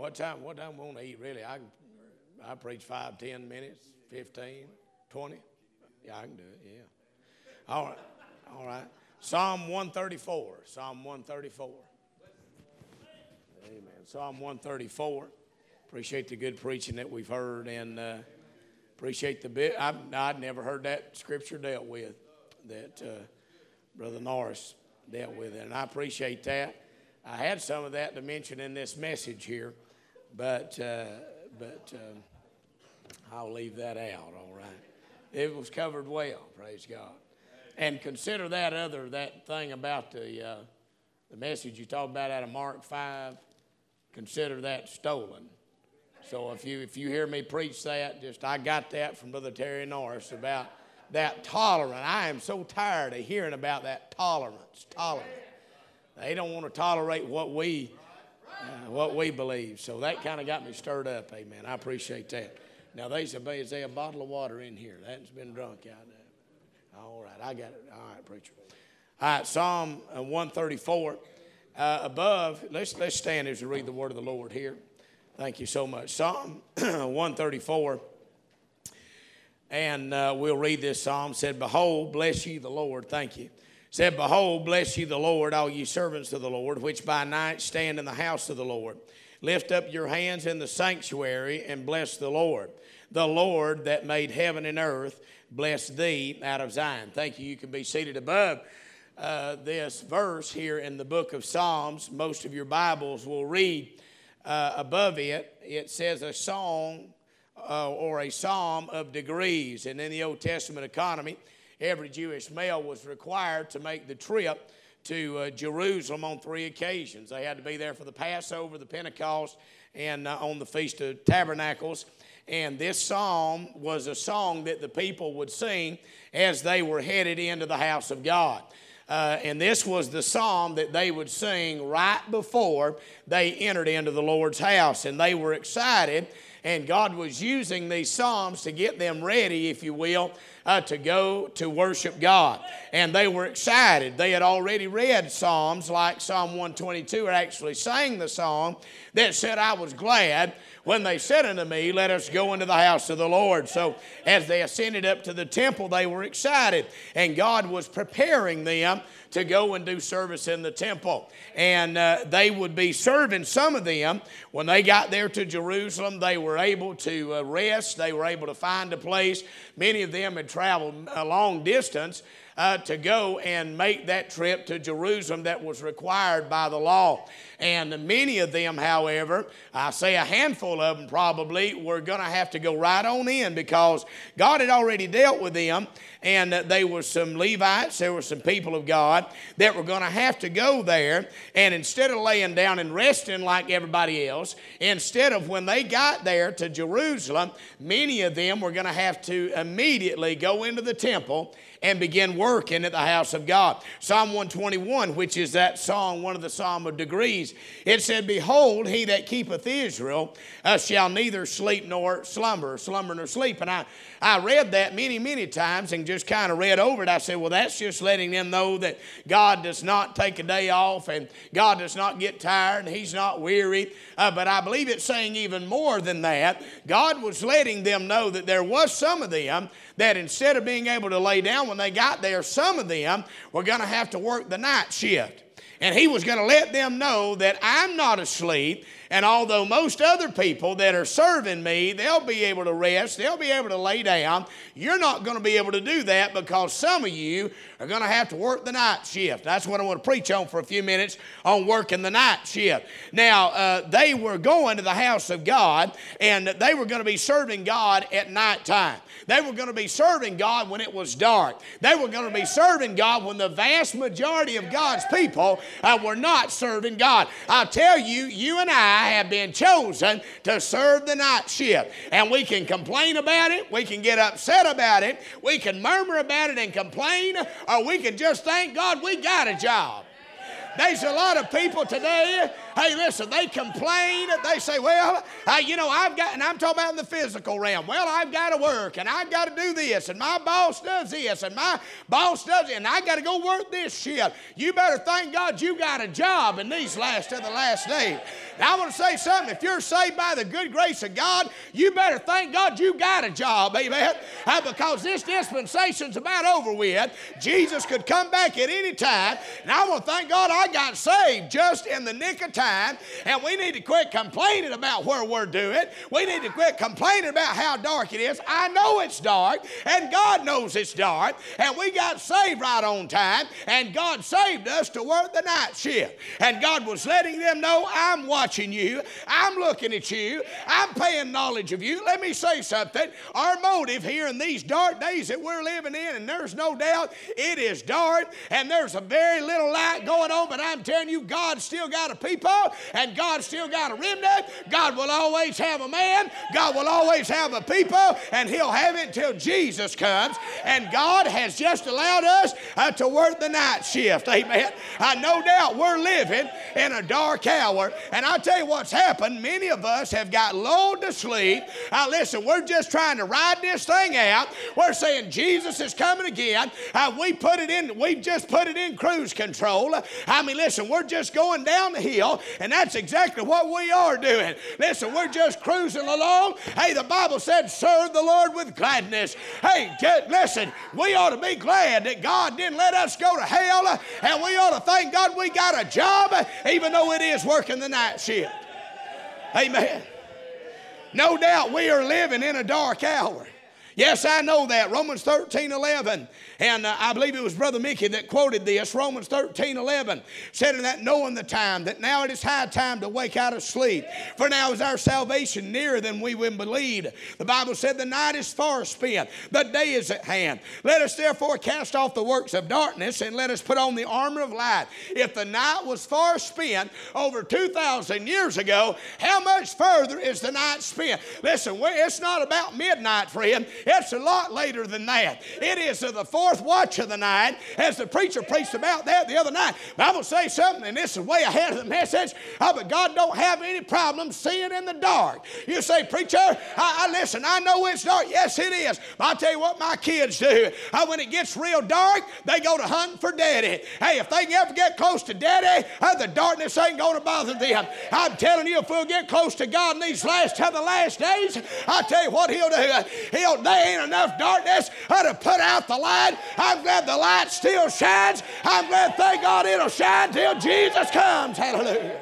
What time we want to eat, really? I preach 5, 10 minutes, 15, 20. Yeah, I can do it, yeah. All right. Psalm 134. Psalm 134. Amen. Psalm 134. Appreciate the good preaching that we've heard, and appreciate the bit. I'd never heard that scripture dealt with, that Brother Norris dealt with it, and I appreciate that. I had some of that to mention in this message here, but I'll leave that out, all right. It was covered well, praise God. And consider that thing about the message you talked about out of Mark 5, consider that stolen. So if you hear me preach that, I got that from Brother Terry Norris about that tolerance. I am so tired of hearing about that tolerance. They don't want to tolerate what we believe. So that kind of got me stirred up, amen. I appreciate that. Now, is there a bottle of water in here? That hasn't been drunk out there. All right, I got it. All right, preacher. All right, Psalm 134. Above, let's stand as we read the word of the Lord here. Thank you so much. Psalm 134. And we'll read this psalm. Said, behold, bless ye the Lord. Thank you. Said, behold, bless ye the Lord, all ye servants of the Lord, which by night stand in the house of the Lord. Lift up your hands in the sanctuary and bless the Lord. The Lord that made heaven and earth, bless thee out of Zion. Thank you. You can be seated above this verse here in the book of Psalms. Most of your Bibles will read above it. It says a song or a psalm of degrees. And in the Old Testament economy, every Jewish male was required to make the trip to Jerusalem on 3 occasions. They had to be there for the Passover, the Pentecost, and on the Feast of Tabernacles. And this psalm was a song that the people would sing as they were headed into the house of God. And this was the psalm that they would sing right before they entered into the Lord's house. And they were excited, and God was using these psalms to get them ready, if you will, to go to worship God. And they were excited. They had already read psalms like Psalm 122, or actually sang the song that said, I was glad when they said unto me, let us go into the house of the Lord. So as they ascended up to the temple, they were excited. And God was preparing them to go and do service in the temple. And they would be serving some of them. When they got there to Jerusalem, they were able to rest. They were able to find a place. Many of them had traveled a long distance to go and make that trip to Jerusalem that was required by the law. And many of them, however, I say a handful of them probably, were going to have to go right on in, because God had already dealt with them, and there were some Levites, there were some people of God that were going to have to go there, and instead of laying down and resting like everybody else, instead of when they got there to Jerusalem, many of them were going to have to immediately go into the temple and begin working at the house of God. Psalm 121, which is that song, one of the psalm of degrees, it said, behold, he that keepeth Israel shall neither sleep nor slumber nor sleep. And I read that many, many times and just kind of read over it. I said, well, that's just letting them know that God does not take a day off, and God does not get tired, and he's not weary. But I believe it's saying even more than that. God was letting them know that there was some of them that instead of being able to lay down when they got there, some of them were going to have to work the night shift. And he was going to let them know that I'm not asleep. And although most other people that are serving me, they'll be able to rest, they'll be able to lay down, you're not going to be able to do that, because some of you are going to have to work the night shift. That's what I want to preach on for a few minutes, on working the night shift. Now, they were going to the house of God, and they were going to be serving God at nighttime. They were going to be serving God when it was dark. They were going to be serving God when the vast majority of God's people were not serving God. I'll tell you, you and I have been chosen to serve the night shift. And we can complain about it. We can get upset about it. We can murmur about it and complain. Or we can just thank God we got a job. There's a lot of people today, hey, listen, they complain. They say, well, I've got, and I'm talking about in the physical realm. Well, I've got to work, and I've got to do this, and my boss does this, and my boss does it, and I got to go work this shift. You better thank God you got a job in these last days. Now, I want to say something. If you're saved by the good grace of God, you better thank God you got a job, amen? Because this dispensation's about over with. Jesus could come back at any time, and I want to thank God I got saved just in the nick of time, and we need to quit complaining about where we're doing. We need to quit complaining about how dark it is. I know it's dark, and God knows it's dark, and we got saved right on time, and God saved us to work the night shift, and God was letting them know, I'm watching you, I'm looking at you, I'm paying knowledge of you. Let me say something. Our motive here in these dark days that we're living in, and there's no doubt it is dark, and there's a very little light going on, but I'm telling you, God still got a people, and God still got a remnant. God will always have a man. God will always have a people, and he'll have it until Jesus comes, and God has just allowed us to work the night shift. Amen. No doubt we're living in a dark hour, and I tell you what's happened. Many of us have got lulled to sleep. Listen, we're just trying to ride this thing out. We're saying Jesus is coming again. We've just put it in cruise control. Listen, we're just going down the hill, and that's exactly what we are doing. Listen, we're just cruising along. Hey, the Bible said, serve the Lord with gladness. Hey, listen, we ought to be glad that God didn't let us go to hell, and we ought to thank God we got a job, even though it is working the night shift. Amen. No doubt we are living in a dark hour. Yes, I know that. Romans 13:11. And I believe it was Brother Mickey that quoted this. Romans 13:11 said, in that knowing the time, that now it is high time to wake out of sleep. For now is our salvation nearer than we would believe. The Bible said the night is far spent. The day is at hand. Let us therefore cast off the works of darkness, and let us put on the armor of light. If the night was far spent over 2,000 years ago, how much further is the night spent? Listen, it's not about midnight, friend. It's a lot later than that. It is the fourth watch of the night, as the preacher preached about that the other night. But I'm going to say something, and this is way ahead of the message. But God don't have any problem seeing in the dark. You say, preacher, listen, I know it's dark. Yes, it is. But I'll tell you what my kids do. When it gets real dark, they go to hunting for Daddy. Hey, if they can ever get close to Daddy, the darkness ain't going to bother them. I'm telling you, if we'll get close to God in these last days, I'll tell you what he'll do. There ain't enough darkness to put out the light. I'm glad the light still shines. I'm glad, thank God, it'll shine till Jesus comes. Hallelujah.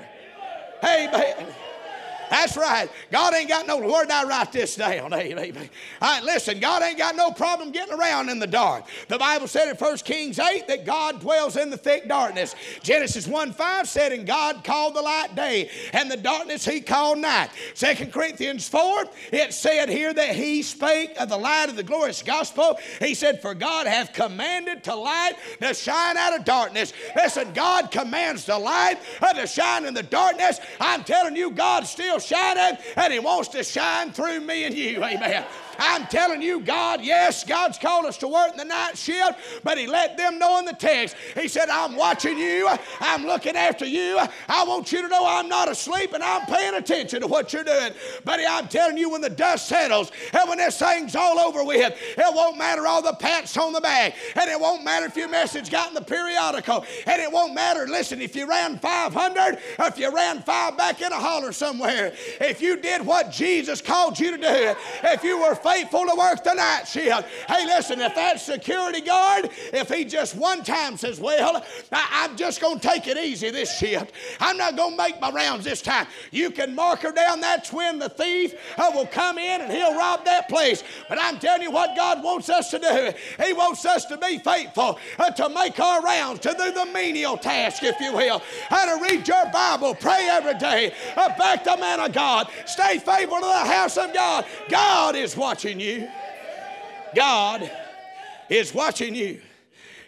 Amen. That's right. God ain't got no, where did I write this down? Amen. Listen, God ain't got no problem getting around in the dark. The Bible said in 1 Kings 8 that God dwells in the thick darkness. Genesis 1:5 said, and God called the light day, and the darkness he called night. 2 Corinthians 4, it said here that he spake of the light of the glorious gospel. He said, for God hath commanded to light to shine out of darkness. Listen, God commands the light to shine in the darkness. I'm telling you, God's still shining, and he wants to shine through me and you. Amen. I'm telling you, God's called us to work in the night shift, but he let them know in the text. He said, I'm watching you. I'm looking after you. I want you to know I'm not asleep, and I'm paying attention to what you're doing. Buddy, I'm telling you, when the dust settles, and when this thing's all over with, it won't matter all the pats on the back, and it won't matter if your message got in the periodical, and it won't matter, listen, if you ran 500, or if you ran 5 back in a holler somewhere, if you did what Jesus called you to do, if you were faithful to work the night shift. Hey, listen, if that security guard, if he just one time says, well, I'm just going to take it easy this shift. I'm not going to make my rounds this time. You can mark her down. That's when the thief will come in and he'll rob that place. But I'm telling you what God wants us to do. He wants us to be faithful, to make our rounds, to do the menial task, if you will, and to read your Bible, pray every day, back the man of God, stay faithful to the house of God. God is watching you. God is watching you.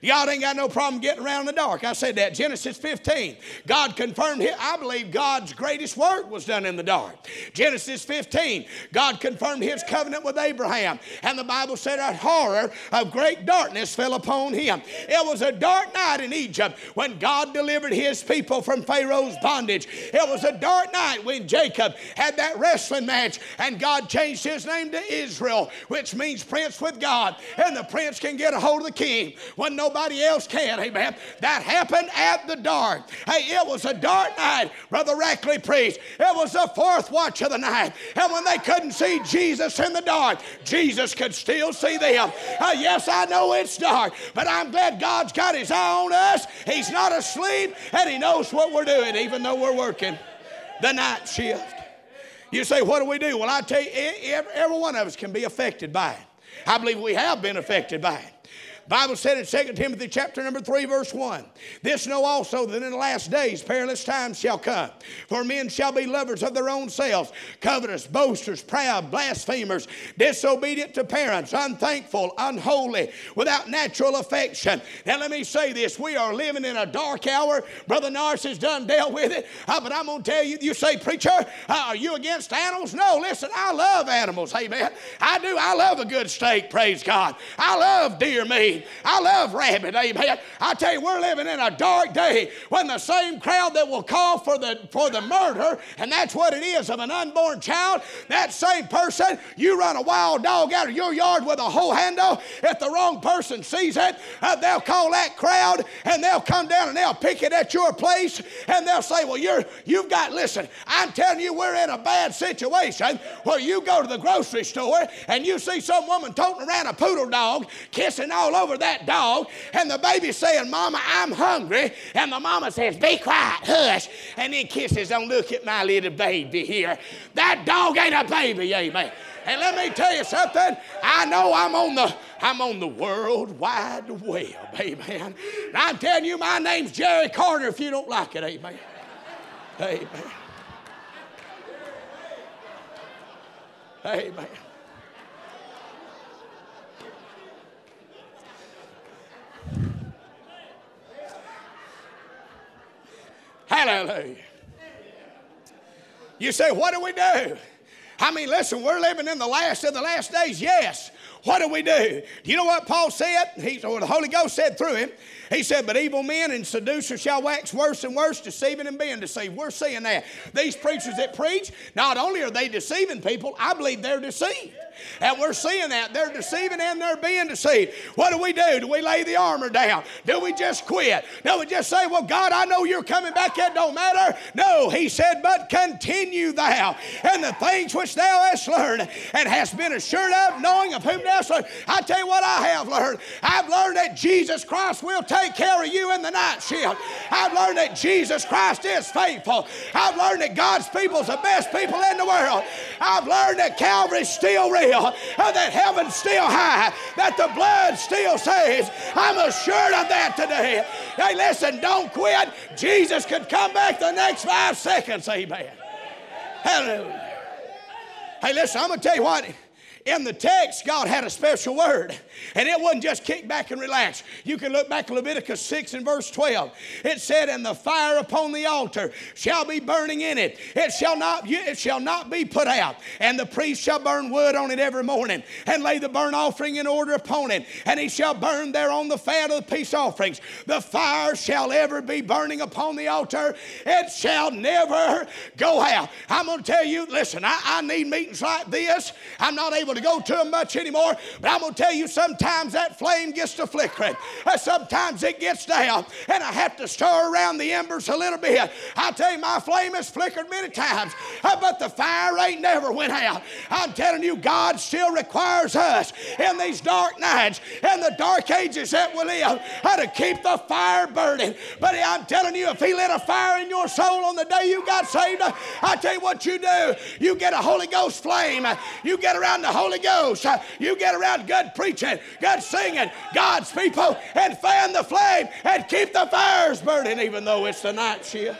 God ain't got no problem getting around in the dark. I said that. Genesis 15. God confirmed it. I believe God's greatest work was done in the dark. Genesis 15. God confirmed his covenant with Abraham. And the Bible said a horror of great darkness fell upon him. It was a dark night in Egypt when God delivered his people from Pharaoh's bondage. It was a dark night when Jacob had that wrestling match and God changed his name to Israel, which means prince with God. And the prince can get a hold of the king when nobody else can. Amen. That happened at the dark. Hey, it was a dark night. Brother Rackley preached. It was the fourth watch of the night. And when they couldn't see Jesus in the dark, Jesus could still see them. Yes, I know it's dark, but I'm glad God's got his eye on us. He's not asleep, and he knows what we're doing, even though we're working the night shift. You say, what do we do? Well, I tell you, every one of us can be affected by it. I believe we have been affected by it. Bible said in 2 Timothy chapter number 3 verse 1, this know also that in the last days perilous times shall come. For men shall be lovers of their own selves, covetous, boasters, proud, blasphemers, disobedient to parents, unthankful, unholy, without natural affection. Now let me say this, we are living in a dark hour. Brother Norris has done dealt with it, but I'm going to tell you, you say, preacher, are you against animals? No, listen, I love animals, amen. I do, I love a good steak, praise God. I love deer meat. I love rabbit, amen. I tell you, we're living in a dark day when the same crowd that will call for the murder, and that's what it is, of an unborn child, that same person, you run a wild dog out of your yard with a hoe handle, if the wrong person sees it, they'll call that crowd, and they'll come down and they'll pick it at your place, and they'll say, well, you've got, listen, I'm telling you, we're in a bad situation where you go to the grocery store, and you see some woman toting around a poodle dog, kissing all over that dog, and the baby's saying, Mama, I'm hungry, and the mama says, be quiet, hush, and then kisses, don't look at my little baby here. That dog ain't a baby, amen. And let me tell you something, I know I'm on the World Wide Web, amen. And I'm telling you, my name's Jerry Carter if you don't like it, amen. Amen. Amen. Hallelujah. You say, what do we do? I mean, listen, we're living in the last of the last days. Yes. What do we do? Do you know what Paul said? Or the Holy Ghost said through him. He said, but evil men and seducers shall wax worse and worse, deceiving and being deceived. We're seeing that. These preachers that preach, not only are they deceiving people, I believe they're deceived. And we're seeing that. They're deceiving and they're being deceived. What do we do? Do we lay the armor down? Do we just quit? Do we just say, well, God, I know you're coming back. It don't matter. No, he said, but continue thou in the things which thou hast learned and hast been assured of, knowing of whom thou hast learned. I tell you what I have learned. I've learned that Jesus Christ will take care of you in the night shift. I've learned that Jesus Christ is faithful. I've learned that God's people's the best people in the world. I've learned that Calvary's still real. That heaven's still high, that the blood still saves. I'm assured of that today. Hey, listen, don't quit. Jesus could come back the next 5 seconds. Amen. Hallelujah. Hey, listen, I'm going to tell you what. In the text, God had a special word. And it wasn't just kick back and relax. You can look back at Leviticus 6 and verse 12. It said, and the fire upon the altar shall be burning in it. It shall not be put out. And the priest shall burn wood on it every morning and lay the burnt offering in order upon it. And he shall burn thereon the fat of the peace offerings. The fire shall ever be burning upon the altar. It shall never go out. I'm going to tell you, listen, I need meetings like this. I'm not able to go to them much anymore, but I'm going to tell you, sometimes that flame gets to flickering. Sometimes it gets down, and I have to stir around the embers a little bit. I tell you, my flame has flickered many times, but the fire ain't never went out. I'm telling you, God still requires us in these dark nights, in the dark ages that we live, to keep the fire burning. But I'm telling you, if he lit a fire in your soul on the day you got saved, I tell you what you do. You get a Holy Ghost flame. You get around the Holy Ghost. You get around good preaching, good singing, God's people, and fan the flame and keep the fires burning even though it's the night shift.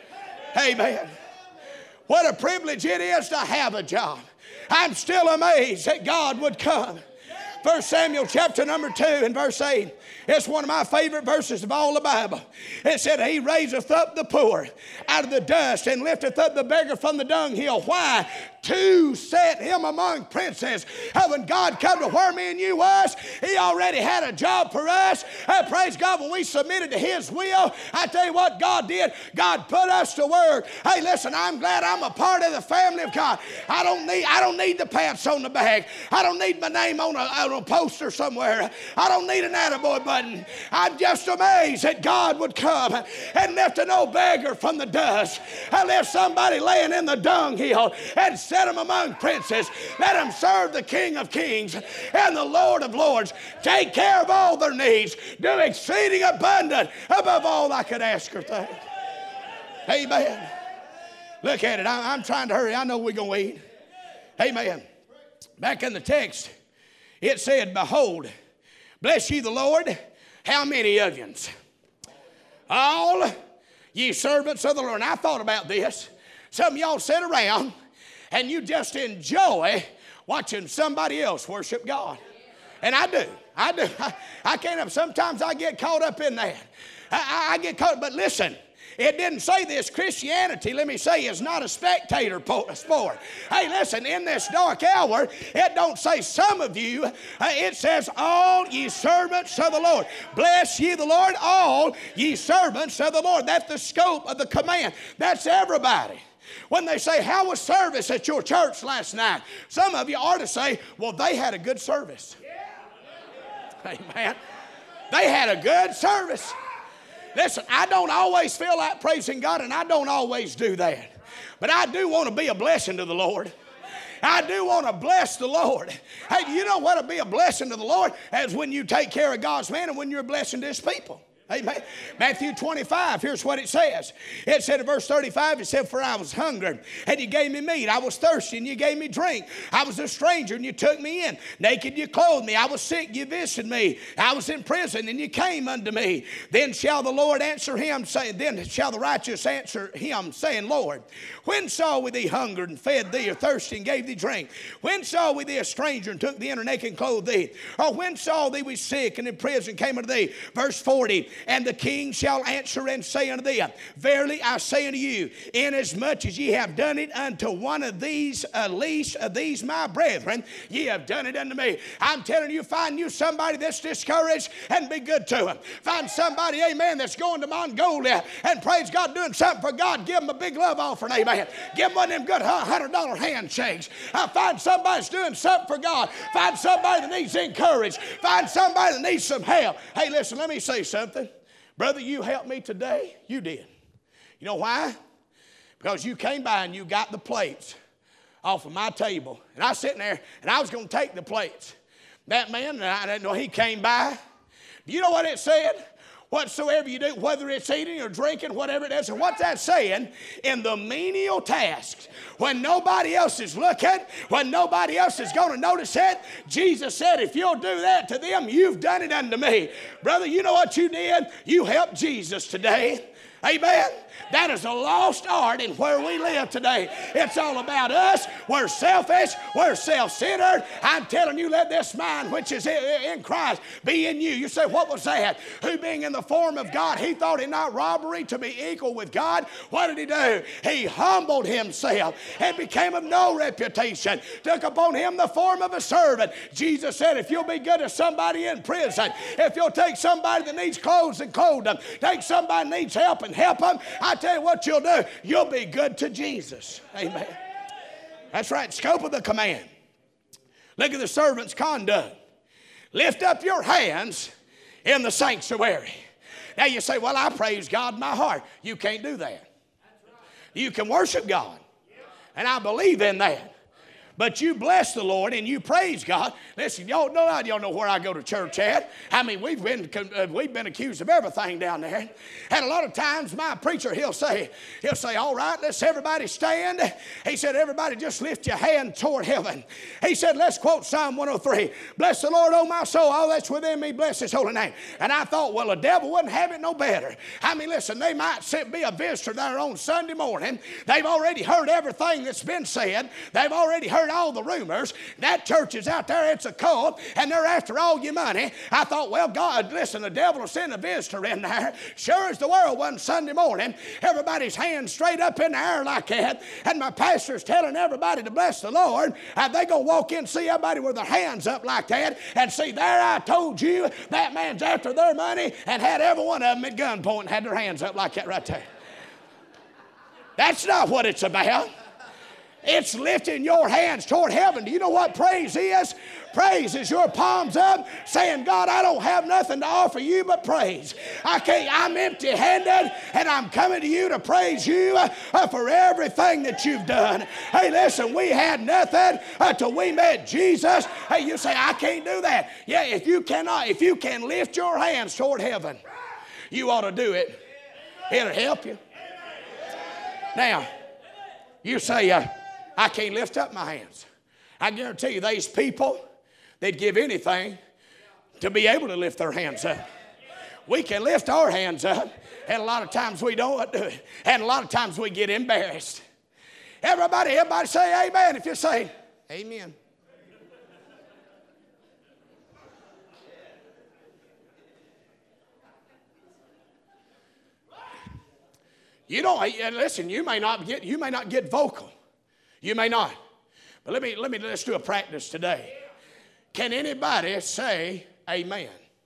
Amen. What a privilege it is to have a job. I'm still amazed that God would come. 1 Samuel chapter number 2 and verse 8. It's one of my favorite verses of all the Bible. It said, he raiseth up the poor out of the dust and lifteth up the beggar from the dunghill. Why? To set him among princes. When God come to where me and you was, he already had a job for us. Praise God, when we submitted to his will, I tell you what God did. God put us to work. Hey, listen, I'm glad I'm a part of the family of God. I don't need the pants on the back. I don't need my name on a poster somewhere. I don't need an attaboy button. I'm just amazed that God would come and lift an old beggar from the dust. I lift somebody laying in the dunghill and set them among princes. Let them serve the King of Kings and the Lord of Lords. Take care of all their needs. Do exceeding abundant above all I could ask or think. Amen. Look at it. I'm trying to hurry. I know we're going to eat. Amen. Back in the text, it said, behold, bless ye the Lord. How many of you? All ye servants of the Lord. And I thought about this. Some of y'all sit around and you just enjoy watching somebody else worship God. And I do. I can't help. Sometimes I get caught up in that. I get caught. But listen, it didn't say this. Christianity, let me say, is not a spectator sport. Hey, listen, in this dark hour, it don't say some of you. It says all ye servants of the Lord. Bless ye the Lord, all ye servants of the Lord. That's the scope of the command. That's everybody. When they say, how was service at your church last night? Some of you ought to say, well, they had a good service. Amen. They had a good service. Listen, I don't always feel like praising God, and I don't always do that. But I do want to be a blessing to the Lord. I do want to bless the Lord. Hey, you know what to be a blessing to the Lord? As when you take care of God's man and when you're a blessing to his people. Amen. Matthew 25, here's what it says. It said in verse 35, it said, for I was hungry, and you gave me meat. I was thirsty, and you gave me drink. I was a stranger, and you took me in. Naked, you clothed me. I was sick, you visited me. I was in prison, and you came unto me. Then shall the Lord answer him, saying, then shall the righteous answer him, saying, Lord, when saw we thee hungered and fed thee, or thirsty and gave thee drink? When saw we thee a stranger and took thee in, or naked and clothed thee? Or when saw thee we sick and in prison came unto thee? Verse 40, and the king shall answer and say unto thee, verily I say unto you, inasmuch as ye have done it unto one of these, least of these my brethren, ye have done it unto me. I'm telling you, find you somebody that's discouraged and be good to them. Find somebody, amen, that's going to Mongolia and praise God doing something for God. Give them a big love offering, amen. Give them one of them good $100 handshakes. Find somebody that's doing something for God. Find somebody that needs encouragement. Find somebody that needs some help. Hey, listen, let me say something. Brother, you helped me today. You did. You know why? Because you came by and you got the plates off of my table. And I was sitting there, and I was going to take the plates. That man, I didn't know he came by. Do you know what it said? Whatsoever you do, whether it's eating or drinking, whatever it is. And what's that saying? In the menial tasks, when nobody else is looking, when nobody else is going to notice it, Jesus said, if you'll do that to them, you've done it unto me. Brother, you know what you did? You helped Jesus today. Amen. That is a lost art in where we live today. It's all about us. We're selfish. We're self-centered. I'm telling you, let this mind which is in Christ be in you. You say, what was that? Who being in the form of God, he thought it not robbery to be equal with God. What did he do? He humbled himself and became of no reputation. Took upon him the form of a servant. Jesus said, if you'll be good to somebody in prison, if you'll take somebody that needs clothes and clothe them, take somebody that needs help and help them, I tell you what you'll do. You'll be good to Jesus. Amen. That's right. Scope of the command. Look at the servant's conduct. Lift up your hands in the sanctuary. Now you say, well, I praise God in my heart. You can't do that. You can worship God. And I believe in that. But you bless the Lord and you praise God. Listen, y'all know where I go to church at. I mean, we've been accused of everything down there. And a lot of times my preacher, he'll say, all right, let's everybody stand. He said, everybody just lift your hand toward heaven. He said, let's quote Psalm 103. Bless the Lord, O my soul, all that's within me, bless his holy name. And I thought, well, the devil wouldn't have it no better. I mean, listen, they might be a visitor there on Sunday morning. They've already heard everything that's been said. They've already heard heard all the rumors. That church is out there, it's a cult, and they're after all your money. I thought, well, God, listen, the devil will send a visitor in there. Sure as the world one Sunday morning, everybody's hands straight up in the air like that, and my pastor's telling everybody to bless the Lord. They going to walk in and see everybody with their hands up like that, and see, there I told you, that man's after their money, and had every one of them at gunpoint and had their hands up like that right there. That's not what it's about. It's lifting your hands toward heaven. Do you know what praise is? Praise is your palms up saying, God, I don't have nothing to offer you but praise. I'm empty-handed, and I'm coming to you to praise you for everything that you've done. Hey, listen, we had nothing until we met Jesus. Hey, you say, I can't do that. Yeah, if you can lift your hands toward heaven, you ought to do it. It'll help you. Now, you say, I can't lift up my hands. I guarantee you, these people, they'd give anything to be able to lift their hands up. We can lift our hands up, and a lot of times we don't do it. And a lot of times we get embarrassed. Everybody say amen if you're saying amen. You don't listen. You may not get vocal. You may not. But let's do a practice today. Can anybody say amen?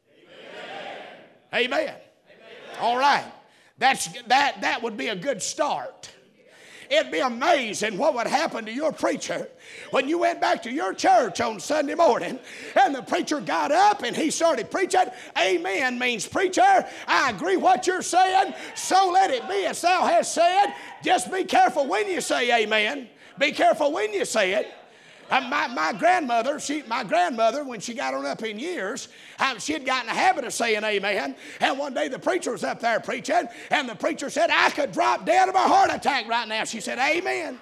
Amen. Amen. All right. That would be a good start. It'd be amazing what would happen to your preacher when you went back to your church on Sunday morning and the preacher got up and he started preaching. Amen means, preacher, I agree what you're saying, so let it be as thou hast said. Just be careful when you say amen. Be careful when you say it. My grandmother, when she got on up in years, she had gotten a habit of saying amen. And one day the preacher was up there preaching, and the preacher said, I could drop dead of a heart attack right now. She said, amen.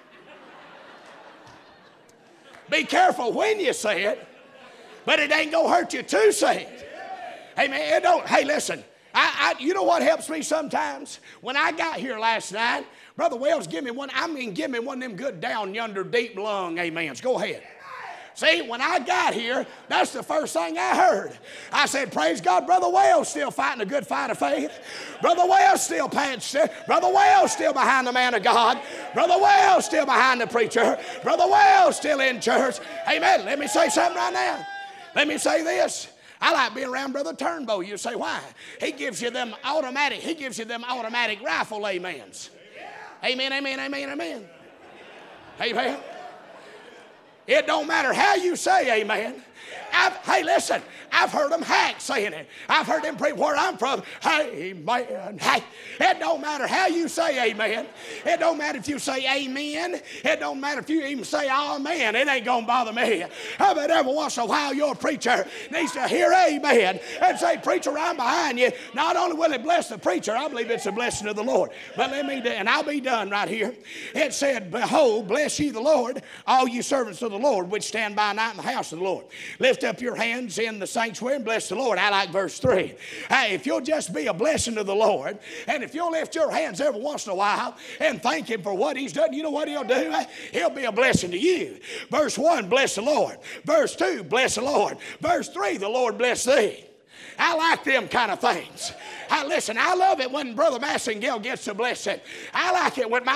Be careful when you say it, but it ain't going to hurt you to say it. Amen. Hey, listen, you know what helps me sometimes? When I got here last night, Brother Wells, give me one of them good down yonder deep lung amens. Go ahead. See, when I got here, that's the first thing I heard. I said, praise God, Brother Wells still fighting a good fight of faith. Brother Wells still pants. Brother Wells still behind the man of God. Brother Wells still behind the preacher. Brother Wells still in church. Amen. Let me say something right now. Let me say this. I like being around Brother Turnbow. You say, why? He gives you them automatic rifle amens. Amen, amen, amen, amen. Amen. It don't matter how you say amen. Hey, listen, I've heard them hacks saying it. I've heard them preach where I'm from. Amen. Hey, it don't matter how you say amen. It don't matter if you say amen. It don't matter if you even say amen. It ain't going to bother me. But every once in a while, your preacher needs to hear amen and say, preacher, I'm behind you. Not only will it bless the preacher, I believe it's a blessing of the Lord. But let me do, and I'll be done right here. It said, behold, bless ye the Lord, all you servants of the Lord, which stand by night in the house of the Lord. Lift up your hands in the sanctuary and bless the Lord. I like verse 3. Hey, if you'll just be a blessing to the Lord, and if you'll lift your hands every once in a while and thank Him for what He's done, you know what He'll do? He'll be a blessing to you. Verse 1, bless the Lord. Verse 2, bless the Lord. Verse 3, the Lord bless thee. I like them kind of things. Listen, I love it when Brother Massengale gets a blessing. I like it when my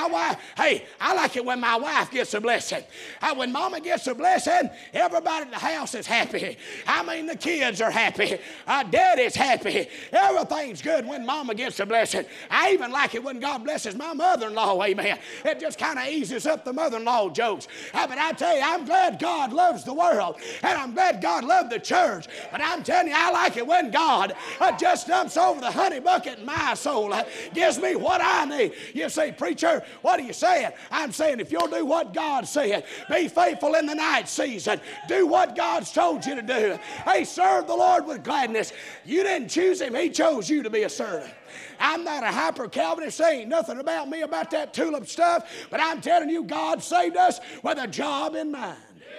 wife gets a blessing. When Mama gets a blessing, everybody in the house is happy. I mean, the kids are happy. Daddy's happy. Everything's good when Mama gets a blessing. I even like it when God blesses my mother-in-law, amen. It just kind of eases up the mother-in-law jokes. But I tell you, I'm glad God loves the world, and I'm glad God loved the church. But I'm telling you, I like it when God just dumps over the honey bucket in my soul, gives me what I need. You say, preacher, what are you saying? I'm saying if you'll do what God said, be faithful in the night season, do what God's told you to do. Hey, serve the Lord with gladness. You didn't choose Him, He chose you to be a servant. I'm not a hyper-Calvinist. There ain't nothing about me about that tulip stuff, but I'm telling you, God saved us with a job in mind.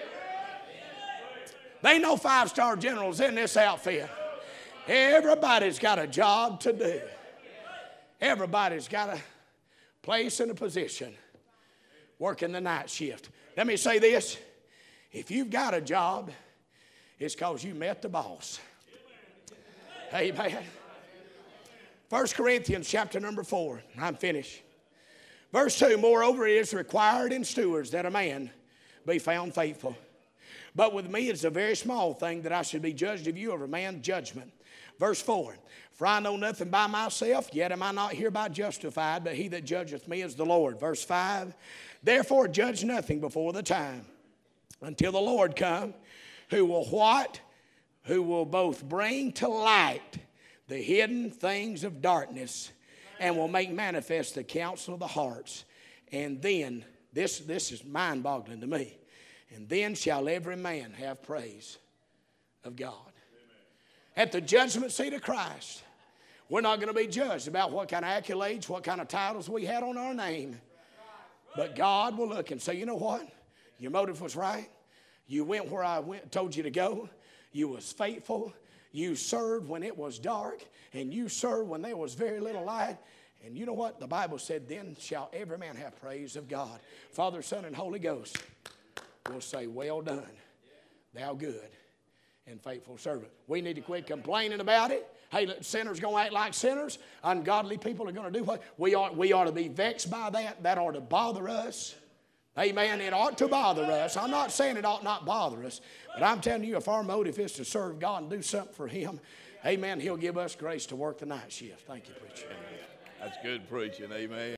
There ain't no five-star generals in this outfit. Everybody's got a job to do. Everybody's got a place and a position working the night shift. Let me say this. If you've got a job, it's because you met the boss. Amen. 1 Corinthians chapter number 4. I'm finished. Verse 2, moreover, it is required in stewards that a man be found faithful. But with me it's a very small thing that I should be judged of you of a man's judgment. Verse 4, for I know nothing by myself, yet am I not hereby justified, but he that judgeth me is the Lord. Verse 5, therefore judge nothing before the time, until the Lord come, who will what? Who will both bring to light the hidden things of darkness, and will make manifest the counsel of the hearts. And then, this is mind-boggling to me, and then shall every man have praise of God. At the judgment seat of Christ, we're not going to be judged about what kind of accolades, what kind of titles we had on our name. But God will look and say, you know what? Your motive was right. You went where I told you to go. You was faithful. You served when it was dark. And you served when there was very little light. And you know what? The Bible said, then shall every man have praise of God. Father, Son, and Holy Ghost will say, well done, thou good and faithful servant. We need to quit complaining about it. Hey, sinners going to act like sinners. Ungodly people are going to do what? We ought to be vexed by that. That ought to bother us. Amen. It ought to bother us. I'm not saying it ought not bother us. But I'm telling you, if our motive is to serve God and do something for Him, amen, He'll give us grace to work the night shift. Thank you, preacher. That's good preaching. Amen.